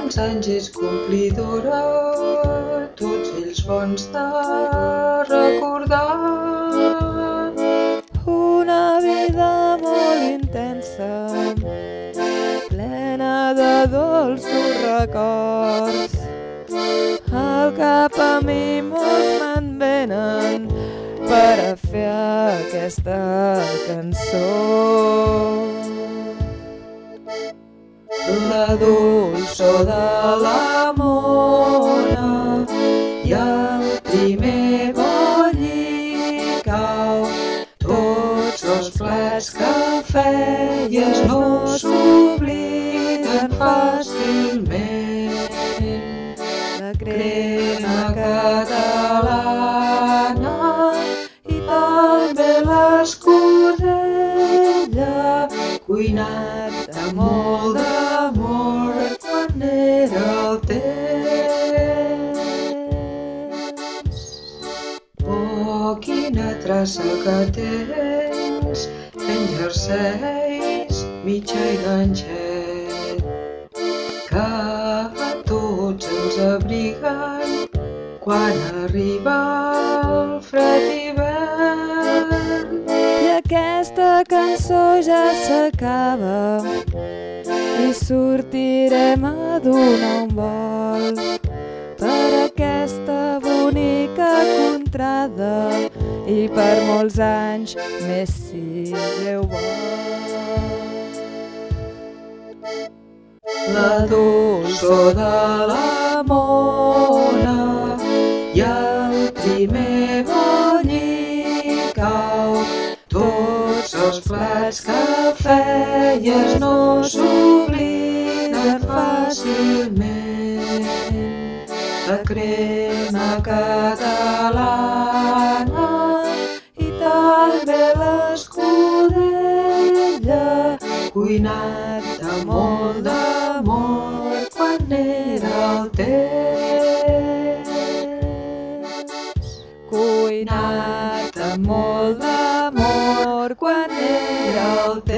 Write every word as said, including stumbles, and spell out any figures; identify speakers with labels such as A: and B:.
A: quants anys és complidora, tots ells bons de recordar.
B: Una vida molt intensa, plena de dolços records. Al cap a mi molts me'n venen per a fer aquesta cançó.
A: La dolçor de la mona i el primer bollicau, tots els plats que feies no s'obliden fàcilment.
B: La
A: Crema catalana i també l'escudella, cuinat amb molt d'amor quan era el temps. Oh, quina traça que tens, fent jerseis, mitja i ganxet, que a tots ens abriguen quan arriba el fred hivern.
B: I aquesta cançó ja s'acaba i sortirem a donar un vol per aquesta bonica contrada i per molts anys més si Déu vol.
A: La dolçor de la mona i el primer bollicau, tots els plats que feies no s'obliden fàcilment. La crema catalana i també l'escudella, cuinat amb molt d'amor quan era el temps.
B: Cuinat amb molt d'amor quan era el